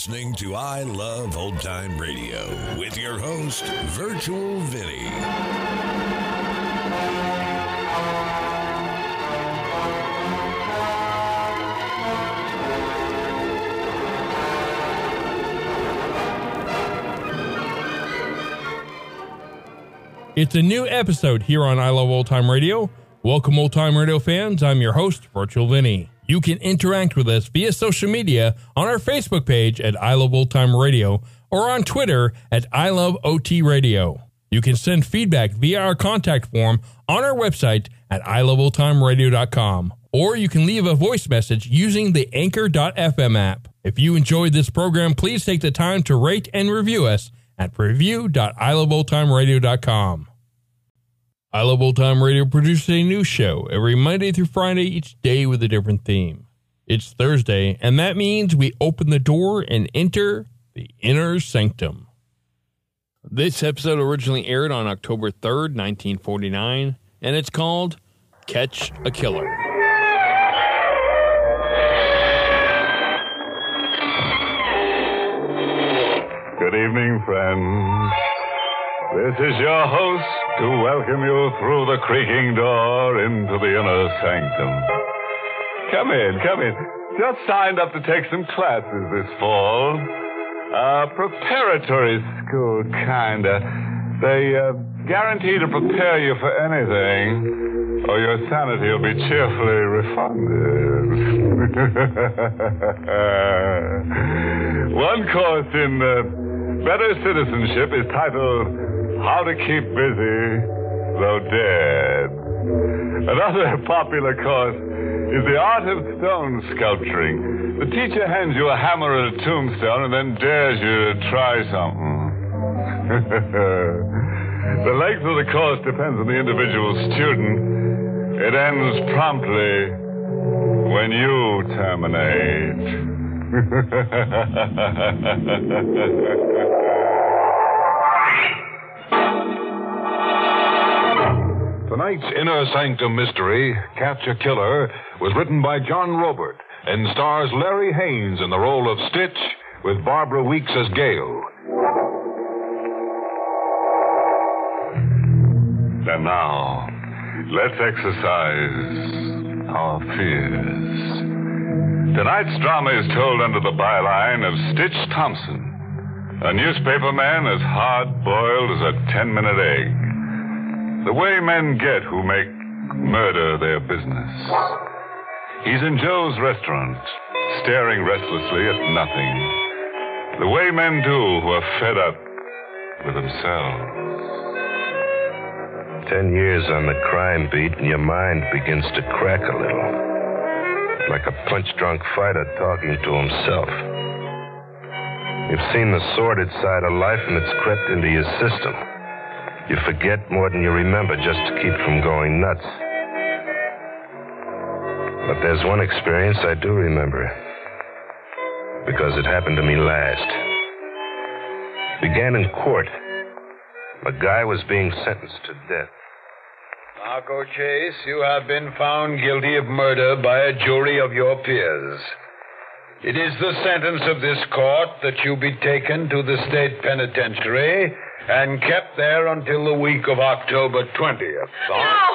listening to I Love Old Time Radio with your host, Virtual Vinny. It's a new episode here on I Love Old Time Radio. Welcome, Old Time Radio fans. I'm your host, Virtual Vinny. You can interact with us via social media on our Facebook page at I Love Old Time Radio or on Twitter at I Love OT Radio. You can send feedback via our contact form on our website at iloveoldtimeradio.com, or you can leave a voice message using the Anchor.fm app. If you enjoyed this program, please take the time to rate and review us at review.iloveoldtimeradio.com. I Love Old Time Radio produces a new show every Monday through Friday, each day with a different theme. It's Thursday, and that means we open the door and enter the inner sanctum. This episode originally aired on October 3rd, 1949, and it's called Catch a Killer. Good evening, friends. This is your host to welcome you through the creaking door into the inner sanctum. Come in. Just signed up to take some classes this fall. Preparatory school, kinda. They guarantee to prepare you for anything, or your sanity will be cheerfully refunded. One course in Better Citizenship is titled How to Keep Busy Though Dead. Another popular course is the Art of Stone Sculpturing. The teacher hands you a hammer and a tombstone and then dares you to try something. The length of the course depends on the individual student. It ends promptly when you terminate. Tonight's Inner Sanctum mystery, Catch a Killer, was written by John Robert and stars Larry Haynes in the role of Stitch with Barbara Weeks as Gale. And now, let's exercise our fears. Tonight's drama is told under the byline of Stitch Thompson, a newspaperman as hard-boiled as a 10-minute egg. The way men get who make murder their business. He's in Joe's restaurant, staring restlessly at nothing. The way men do who are fed up with themselves. 10 years on the crime beat and your mind begins to crack a little. Like a punch-drunk fighter talking to himself. You've seen the sordid side of life and it's crept into your system. You forget more than you remember just to keep from going nuts. But there's one experience I do remember. Because it happened to me last. Began in court. A guy was being sentenced to death. Marco Chase, you have been found guilty of murder by a jury of your peers. It is the sentence of this court that you be taken to the state penitentiary and kept there until the week of October 20th. No!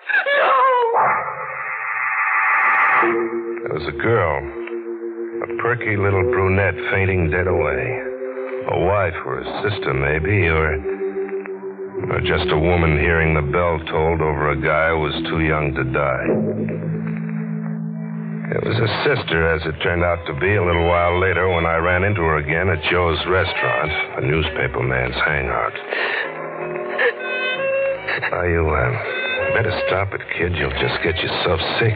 There was a girl, a perky little brunette fainting dead away. A wife or a sister, maybe, or just a woman hearing the bell tolled over a guy who was too young to die. It was a sister, as it turned out to be, a little while later when I ran into her again at Joe's restaurant, a newspaperman's hangout. Now, you better stop it, kid. You'll just get yourself sick.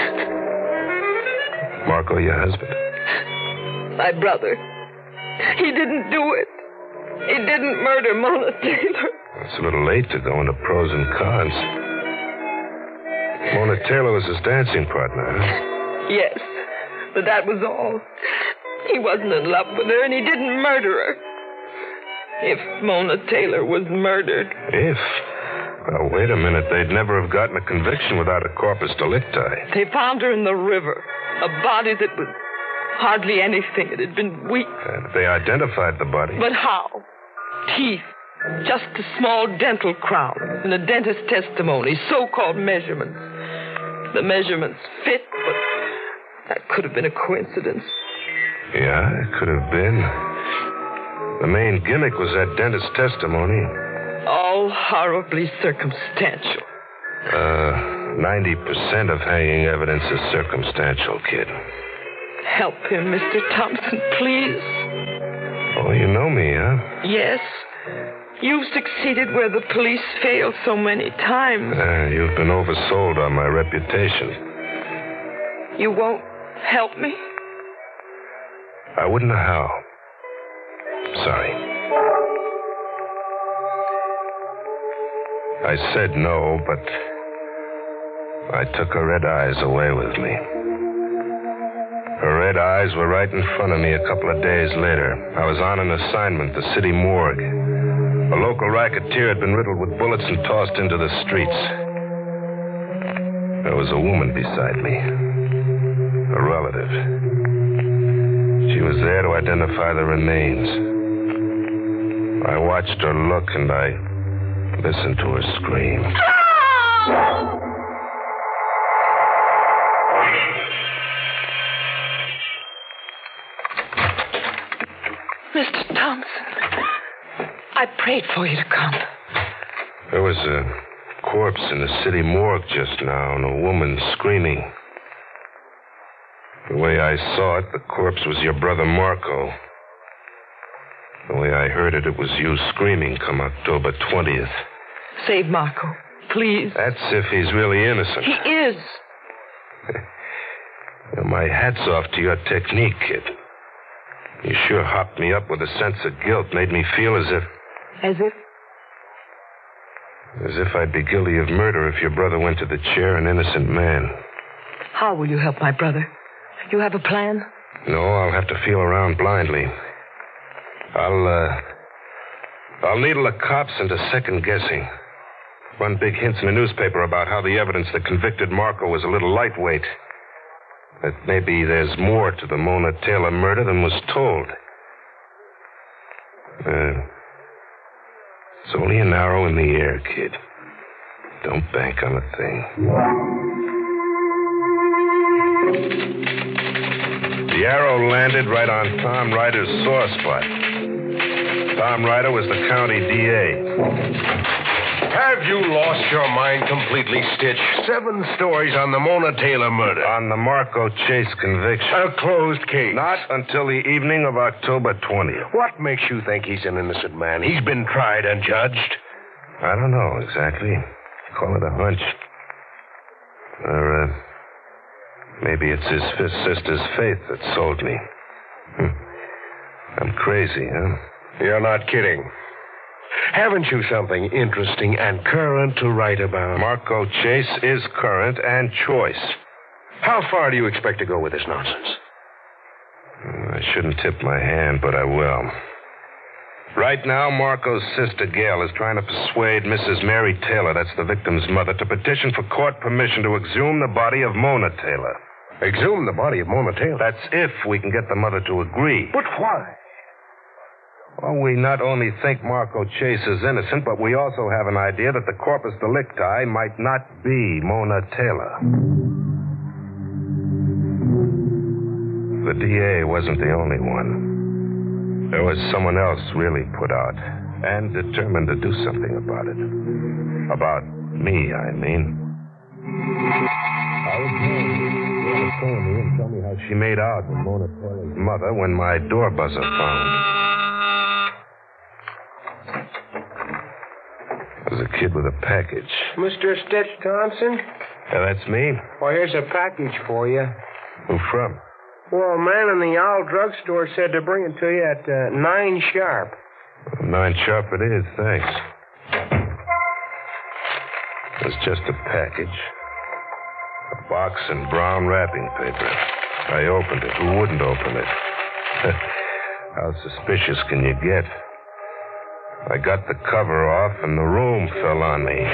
Marco, your husband? My brother. He didn't do it. He didn't murder Mona Taylor. It's a little late to go into pros and cons. Mona Taylor was his dancing partner, huh? Yes, but that was all. He wasn't in love with her, and he didn't murder her. If Mona Taylor was murdered. If? Well, wait a minute. They'd never have gotten a conviction without a corpus delicti. They found her in the river. A body that was Hardly anything. It had been weeks. They identified the body. But how? Teeth. Just a small dental crown and a dentist's testimony, so-called measurements. The measurements fit, but that could have been a coincidence. Yeah, it could have been. The main gimmick was that dentist's testimony. All horribly circumstantial. 90% of hanging evidence is circumstantial, kid. Help him, Mr. Thompson, please. Oh, you know me, huh? Yes. You've succeeded where the police failed so many times. You've been oversold on my reputation. You won't help me? I wouldn't know how. Sorry. I said no, but I took her red eyes away with me. Her red eyes were right in front of me a couple of days later. I was on an assignment, the city morgue. A local racketeer had been riddled with bullets and tossed into the streets. There was a woman beside me, a relative. She was there to identify the remains. I watched her look and I listened to her scream. Mr. Thompson, I prayed for you to come. There was a corpse in the city morgue just now and a woman screaming. The way I saw it, the corpse was your brother Marco. The way I heard it, it was you screaming come October 20th. Save Marco, please. That's if he's really innocent. He is. My hat's off to your technique, kid. You sure hopped me up with a sense of guilt, made me feel as if... As if? As if I'd be guilty of murder if your brother went to the chair an innocent man. How will you help my brother? You have a plan? No, I'll have to feel around blindly. I'll needle the cops into second guessing. Run big hints in the newspaper about how the evidence that convicted Marco was a little lightweight. That maybe there's more to the Mona Taylor murder than was told. It's only an arrow in the air, kid. Don't bank on a thing. The arrow landed right on Tom Ryder's sore spot. Tom Ryder was the county DA. Have you lost your mind completely, Stitch? 7 stories on the Mona Taylor murder. On the Marco Chase conviction. A closed case. Not until the evening of October 20th. What makes you think he's an innocent man? He's been tried and judged. I don't know exactly. Call it a hunch. Or, maybe it's his fifth sister's faith that sold me. I'm crazy, huh? You're not kidding. Haven't you something interesting and current to write about? Marco Chase is current and choice. How far do you expect to go with this nonsense? I shouldn't tip my hand, but I will. Right now, Marco's sister, Gail, is trying to persuade Mrs. Mary Taylor, that's the victim's mother, to petition for court permission to exhume the body of Mona Taylor. Exhume the body of Mona Taylor? That's if we can get the mother to agree. But why? Well, we not only think Marco Chase is innocent, but we also have an idea that the corpus delicti might not be Mona Taylor. The DA wasn't the only one. There was someone else really put out and determined to do something about it. About me, I mean. I was telling me and tell me how she made out with Mona Taylor's mother when my door buzzer phoned. There's a kid with a package. Mr. Stitch Thompson? Yeah, that's me. Well, here's a package for you. Who from? Well, a man in the Owl drugstore said to bring it to you at 9 sharp. 9 sharp it is, thanks. It's just a package. A box in brown wrapping paper. I opened it. Who wouldn't open it? How suspicious can you get? I got the cover off, and the room fell on me.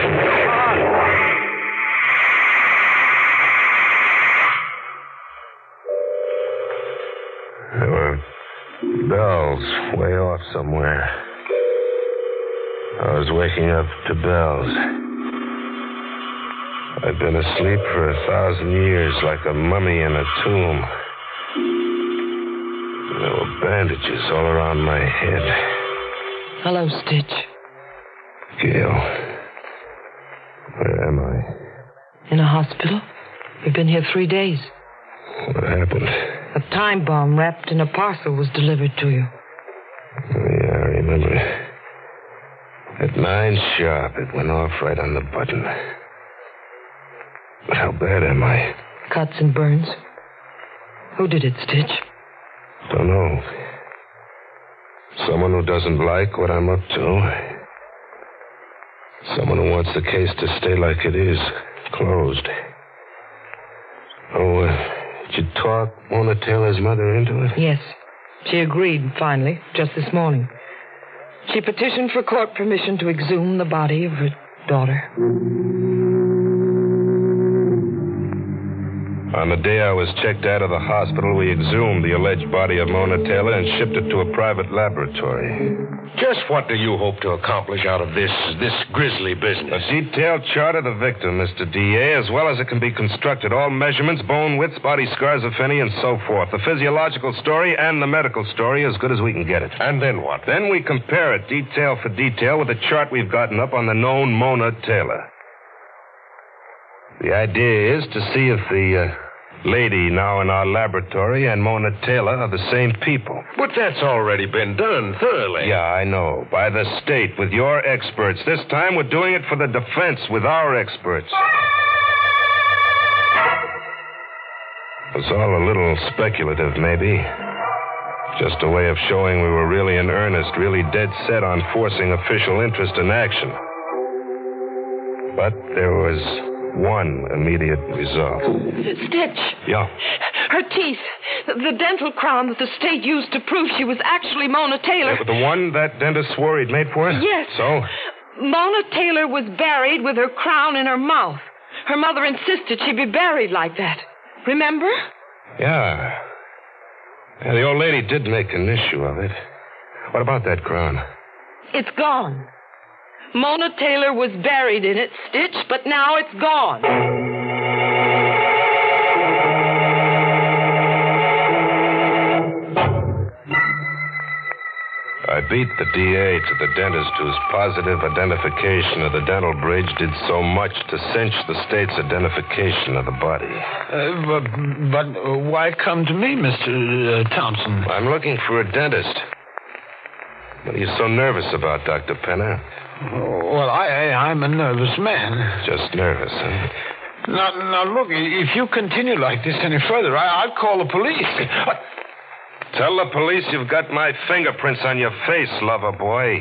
somewhere. I was waking up to bells. I'd been asleep for 1,000 years like a mummy in a tomb. There were bandages all around my head. Hello, Stitch. Gail, where am I? In a hospital. We've been here 3 days. What happened? A time bomb wrapped in a parcel was delivered to you. Oh, yeah, I remember. At 9 sharp, it went off right on the button. But how bad am I? Cuts and burns. Who did it, Stitch? Don't know. Someone who doesn't like what I'm up to. Someone who wants the case to stay like it is, closed. Oh, did you talk Mona Taylor's mother into it? Yes. She agreed, finally, just this morning. She petitioned for court permission to exhume the body of her daughter. On the day I was checked out of the hospital, we exhumed the alleged body of Mona Taylor and shipped it to a private laboratory. Just what do you hope to accomplish out of this grisly business? A detailed chart of the victim, Mr. D.A., as well as it can be constructed. All measurements, bone widths, body scars, if any, and so forth. The physiological story and the medical story as good as we can get it. And then what? Then we compare it detail for detail with the chart we've gotten up on the known Mona Taylor. The idea is to see if the lady now in our laboratory and Mona Taylor are the same people. But that's already been done thoroughly. Yeah, I know. By the state, with your experts. This time we're doing it for the defense with our experts. It's all a little speculative, maybe. Just a way of showing we were really in earnest, really dead set on forcing official interest in action. But there was one immediate result. Stitch. Yeah. Her teeth. The dental crown that the state used to prove she was actually Mona Taylor. Yeah, but the one that dentist swore he'd made for her? Yes. So? Mona Taylor was buried with her crown in her mouth. Her mother insisted she be buried like that. Remember? Yeah. Yeah, the old lady did make an issue of it. What about that crown? It's gone. Mona Taylor was buried in it, Stitch, but now it's gone. I beat the DA to the dentist whose positive identification of the dental bridge did so much to cinch the state's identification of the body. But why come to me, Mr. Thompson? I'm looking for a dentist. What are you so nervous about, Dr. Penner? Well, I'm a nervous man. Just nervous, huh? Now, look, if you continue like this any further, I'll call the police. Tell the police you've got my fingerprints on your face, lover boy.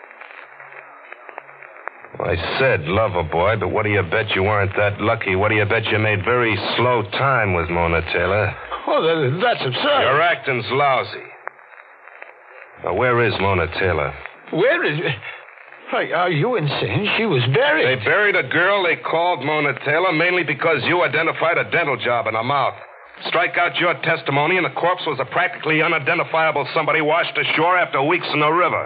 Well, I said lover boy, but what do you bet you weren't that lucky? What do you bet you made very slow time with Mona Taylor? Oh, that's absurd. Your acting's lousy. Now, where is Mona Taylor? Where is... Are you insane? She was buried. They buried a girl they called Mona Taylor mainly because you identified a dental job in her mouth. Strike out your testimony, and the corpse was a practically unidentifiable somebody washed ashore after weeks in the river.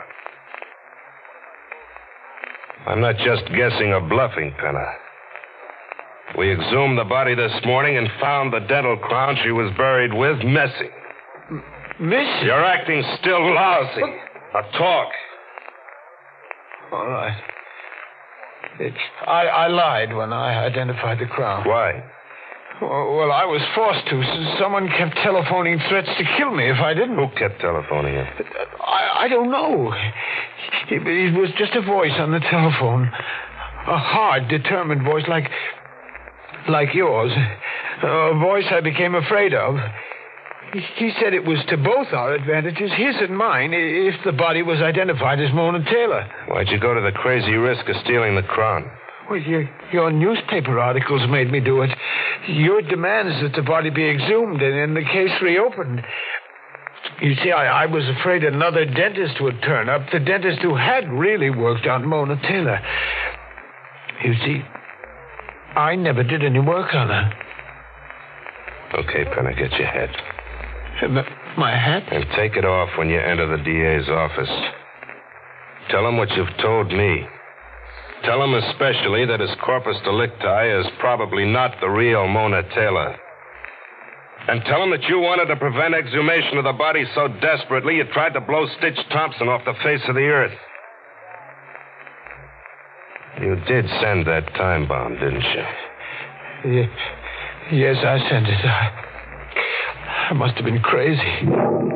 I'm not just guessing or bluffing, Penner. We exhumed the body this morning and found the dental crown she was buried with missing. Missing? Your acting's still lousy. Now talk. All right. I lied when I identified the crown. Why? Well, I was forced to. Someone kept telephoning threats to kill me if I didn't. Who kept telephoning you? I don't know. It was just a voice on the telephone. A hard, determined voice like yours. A voice I became afraid of. He said it was to both our advantages, his and mine, if the body was identified as Mona Taylor. Why'd you go to the crazy risk of stealing the crown? Well, your newspaper articles made me do it. Your demands that the body be exhumed and the case reopened. You see, I was afraid another dentist would turn up, the dentist who had really worked on Mona Taylor. You see, I never did any work on her. Okay, Penner, get your head. My hat? And take it off when you enter the DA's office. Tell him what you've told me. Tell him especially that his corpus delicti is probably not the real Mona Taylor. And tell him that you wanted to prevent exhumation of the body so desperately you tried to blow Stitch Thompson off the face of the earth. You did send that time bomb, didn't you? Yes, I sent it. I must have been crazy.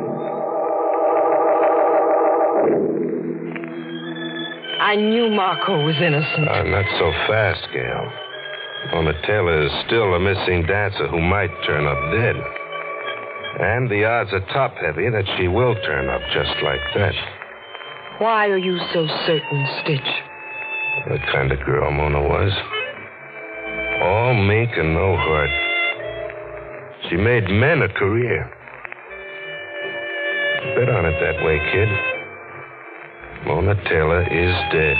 I knew Marco was innocent. Not so fast, Gail. Mona Taylor is still a missing dancer who might turn up dead. And the odds are top-heavy that she will turn up just like that. Why are you so certain, Stitch? The kind of girl Mona was. All meek and no heart. She made men a career. Bet on it that way, kid. Mona Taylor is dead.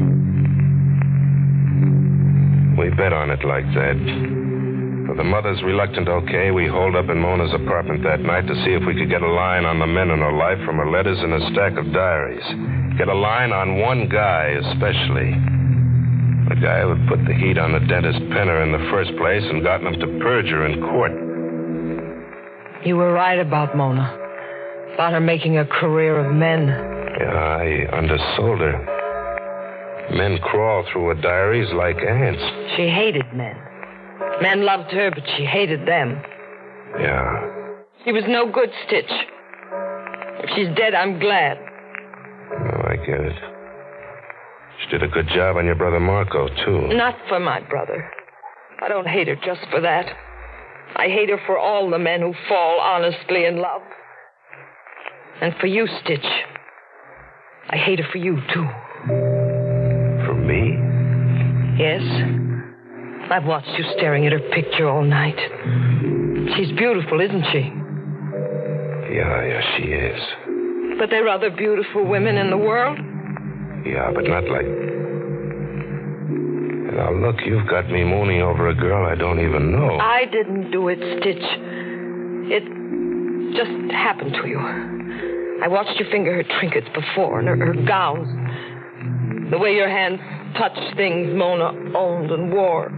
We bet on it like that. With the mother's reluctant okay, we holed up in Mona's apartment that night to see if we could get a line on the men in her life from her letters and a stack of diaries. Get a line on one guy, especially. The guy who had put the heat on the dentist Penner in the first place and gotten him to perjure in court. You were right about Mona. About her making a career of men. Yeah, I undersold her. Men crawl through her diaries like ants. She hated men. Men loved her, but she hated them. Yeah. She was no good, Stitch. If she's dead, I'm glad. Oh, I get it. She did a good job on your brother Marco, too. Not for my brother. I don't hate her just for that. I hate her for all the men who fall honestly in love. And for you, Stitch. I hate her for you, too. For me? Yes. I've watched you staring at her picture all night. She's beautiful, isn't she? Yeah, she is. But there are other beautiful women in the world. Yeah, but not like... Now, look, you've got me mooning over a girl I don't even know. I didn't do it, Stitch. It just happened to you. I watched you finger her trinkets before, and her gowns. The way your hands touched things Mona owned and wore.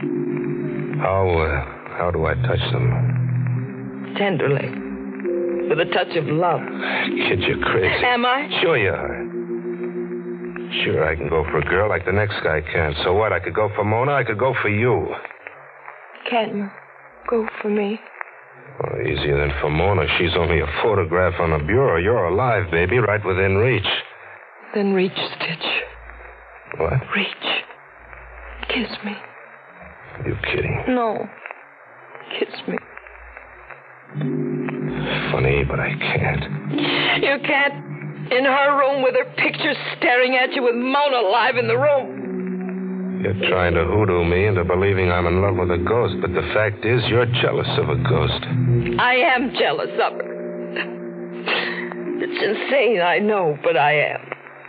How do I touch them? Tenderly. With a touch of love. Kid, you're crazy. Am I? Sure you are. Sure, I can go for a girl like the next guy can. So what? I could go for Mona, I could go for you. Can't you go for me? Well, easier than for Mona. She's only a photograph on a bureau. You're alive, baby, right within reach. Then reach, Stitch. What? Reach. Kiss me. Are you kidding? No. Kiss me. Funny, but I can't. You can't? In her room with her picture staring at you with Mona alive in the room. You're trying to hoodoo me into believing I'm in love with a ghost, but the fact is you're jealous of a ghost. I am jealous of her. It's insane, I know, but I am.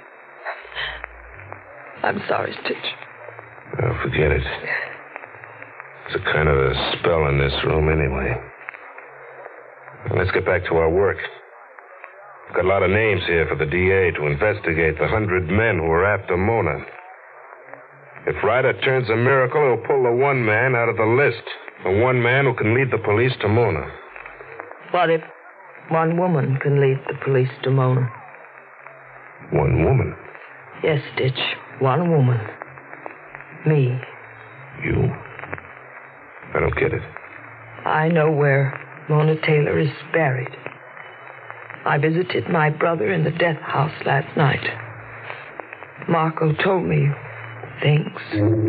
I'm sorry, Stitch. Oh, forget it. It's a kind of a spell in this room anyway. Now, let's get back to our work. We've got a lot of names here for the DA to investigate the 100 men who were after Mona. If Ryder turns a miracle, he'll pull the one man out of the list. The one man who can lead the police to Mona. What if one woman can lead the police to Mona? One woman? Yes, Stitch. One woman. Me. You? I don't get it. I know where Mona Taylor is buried. I visited my brother in the death house last night. Marco told me things.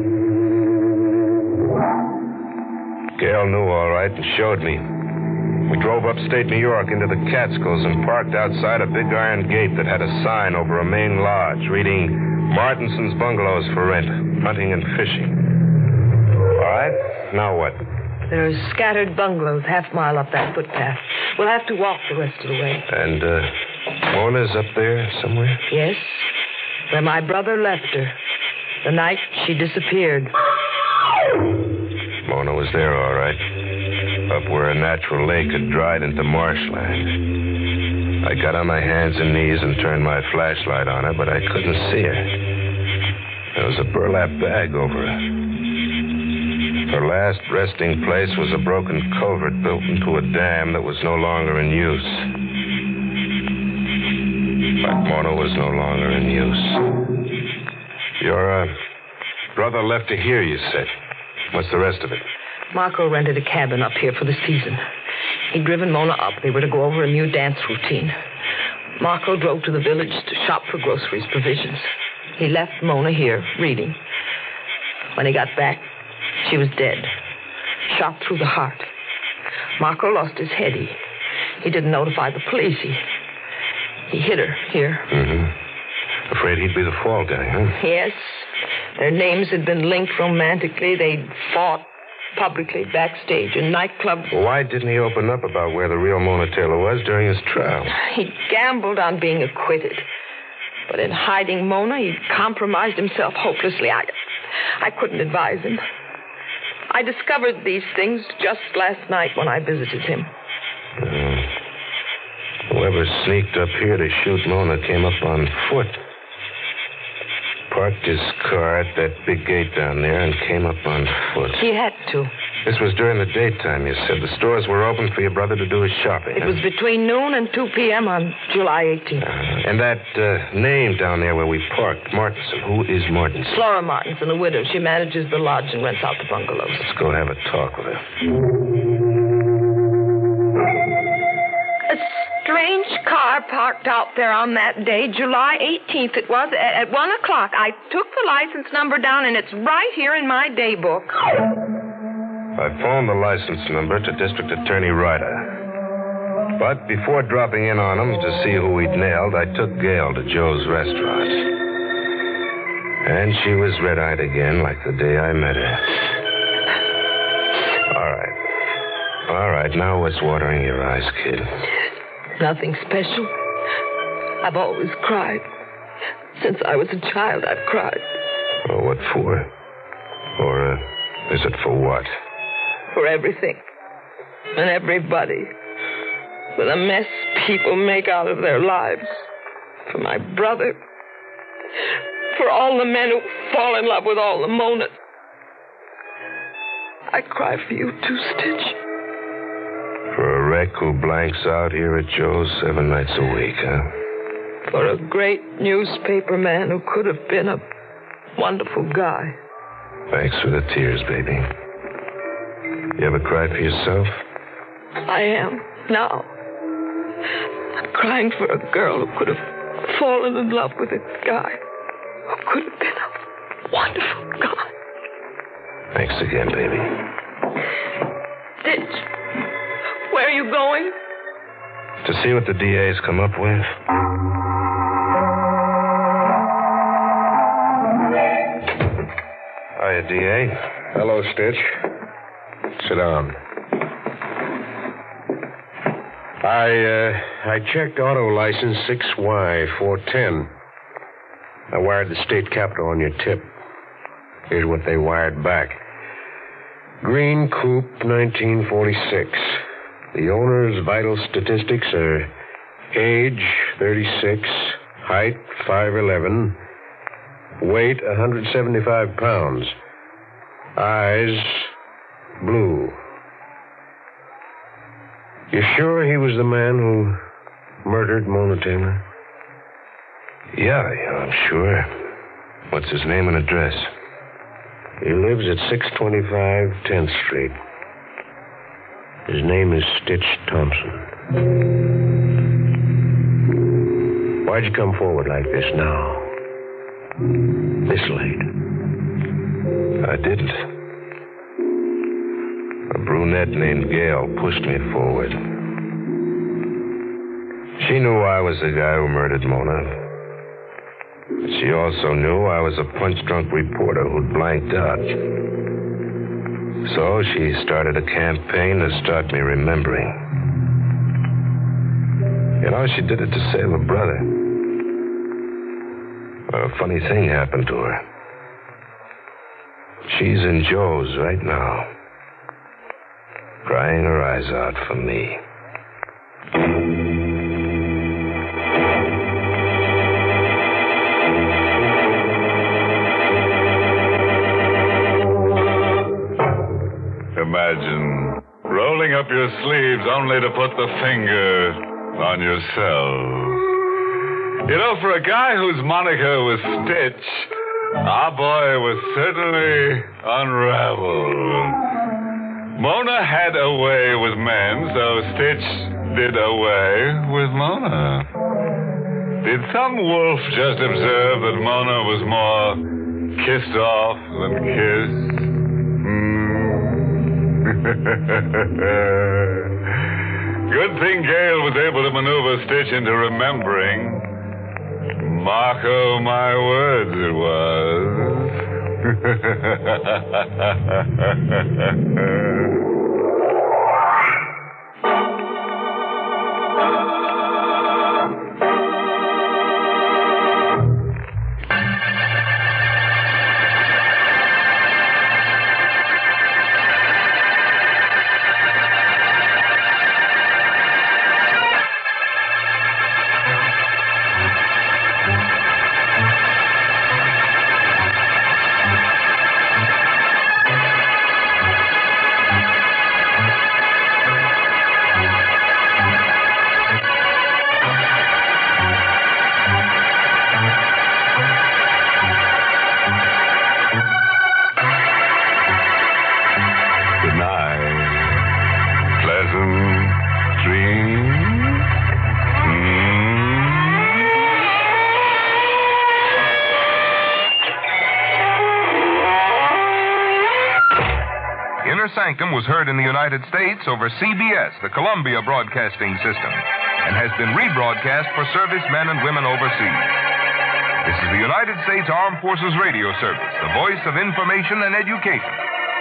Gail knew all right and showed me. We drove upstate New York into the Catskills and parked outside a big iron gate that had a sign over a main lodge reading Martinson's Bungalows for rent, hunting and fishing. All right, now what? There are scattered bungalows half-mile up that footpath. We'll have to walk the rest of the way. And, Mona's up there somewhere? Yes, where my brother left her. The night she disappeared. Mona was there, all right. up where a natural lake had dried into marshland. I got on my hands and knees and turned my flashlight on her, but I couldn't see her. There was a burlap bag over her. Her last resting place was a broken culvert built into a dam that was no longer in use. But Mona was no longer in use. Your brother left her here, you said. What's the rest of it? Marco rented a cabin up here for the season. He'd driven Mona up. They were to go over a new dance routine. Marco drove to the village to shop for groceries, provisions. He left Mona here, reading. When he got back, she was dead. Shot through the heart. Marco lost his head. He didn't notify the police. He hid her here. Mm-hmm. Afraid he'd be the fall guy, huh? Yes. Their names had been linked romantically. They'd fought publicly backstage in nightclubs. Well, why didn't he open up about where the real Mona Taylor was during his trial? He gambled on being acquitted. But in hiding Mona, he compromised himself hopelessly. I couldn't advise him. I discovered these things just last night when I visited him. Whoever sneaked up here to shoot Mona came up on foot. Parked his car at that big gate down there and came up on foot. He had to. This was during the daytime, you said. The stores were open for your brother to do his shopping. It was between noon and 2 p.m. on July 18th. And that name down there where we parked, Martinson. Who is Martinson? Flora Martinson, a widow. She manages the lodge and rents out the bungalows. Let's go have a talk with her. A strange car parked out there on that day, July 18th. It was at 1 o'clock. I took the license number down, and it's right here in my day book. I phoned the license number to District Attorney Ryder. But before dropping in on him to see who he'd nailed, I took Gail to Joe's restaurant. And she was red-eyed again like the day I met her. All right, now what's watering your eyes, kid? Nothing special. I've always cried. Since I was a child, I've cried. Well, what for? Or is it for what? For everything. And everybody. For the mess people make out of their lives. For my brother. For all the men who fall in love with all the Monas. I cry for you too, Stitch. For a wreck who blanks out here at Joe's 7 nights a week, huh? For a great newspaper man who could have been a wonderful guy. Thanks for the tears, baby. You ever cry for yourself? I am, now. I'm crying for a girl who could have fallen in love with a guy who could have been a wonderful guy. Thanks again, baby. Stitch, where are you going? To see what the DA's come up with. Hiya, DA. Hello, Stitch. Sit down. I checked auto license 6Y410. I wired the state capitol on your tip. Here's what they wired back. Green Coupe, 1946. The owner's vital statistics are age, 36, height, 5'11", weight, 175 pounds, eyes, blue. You sure he was the man who murdered Mona Taylor? Yeah, I'm sure. What's his name and address? He lives at 625 10th Street. His name is Stitch Thompson. Why'd you come forward like this now? This late? I didn't. A brunette named Gail pushed me forward. She knew I was the guy who murdered Mona. She also knew I was a punch-drunk reporter who'd blanked out. So she started a campaign to start me remembering. You know, she did it to save her brother. A funny thing happened to her. She's in Joe's right now, crying her eyes out for me. Imagine rolling up your sleeves only to put the finger on yourself. You know, for a guy whose moniker was Stitch, our boy was certainly unraveled. Mona had a way with men, so Stitch did away with Mona. Did some wolf just observe that Mona was more kissed off than kissed? Good thing Gale was able to maneuver Stitch into remembering. Marco my words it was. Sanctum was heard in the United States over CBS, the Columbia Broadcasting System, and has been rebroadcast for servicemen and women overseas. This is the United States Armed Forces Radio Service, the voice of information and education.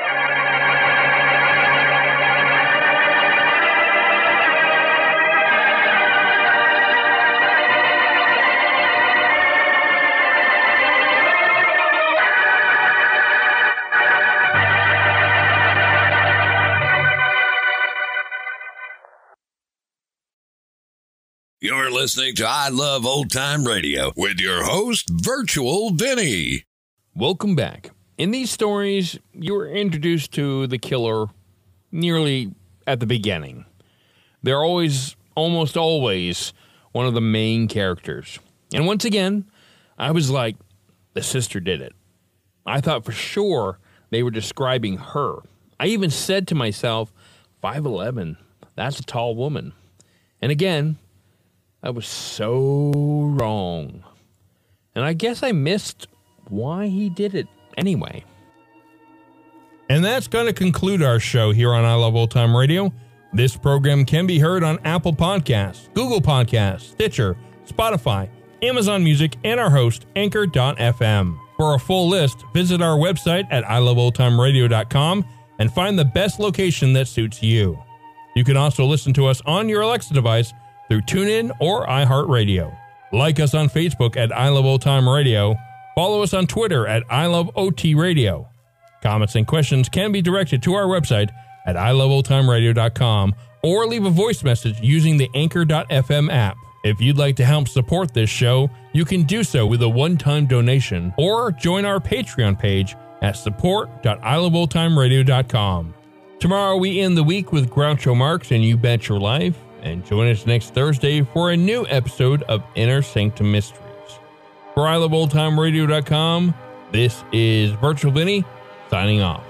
You're listening to I Love Old Time Radio with your host, Virtual Vinny. Welcome back. In these stories, you were introduced to the killer nearly at the beginning. They're almost always, one of the main characters. And once again, I was like, the sister did it. I thought for sure they were describing her. I even said to myself, 5'11", that's a tall woman. And again, I was so wrong. And I guess I missed why he did it anyway. And that's going to conclude our show here on I Love Old Time Radio. This program can be heard on Apple Podcasts, Google Podcasts, Stitcher, Spotify, Amazon Music, and our host, Anchor.fm. For a full list, visit our website at iloveoldtimeradio.com and find the best location that suits you. You can also listen to us on your Alexa device through TuneIn or iHeartRadio. Like us on Facebook at I Love Old Time Radio. Follow us on Twitter at I Love OT Radio. Comments and questions can be directed to our website at iloveoldtimeradio.com or leave a voice message using the Anchor.fm app. If you'd like to help support this show, you can do so with a one-time donation or join our Patreon page at support.iloveoldtimeradio.com. Tomorrow we end the week with Groucho Marx and You Bet Your Life. And join us next Thursday for a new episode of Inner Sanctum Mysteries. For iloveoldtimeradio.com, this is Virtual Vinny, signing off.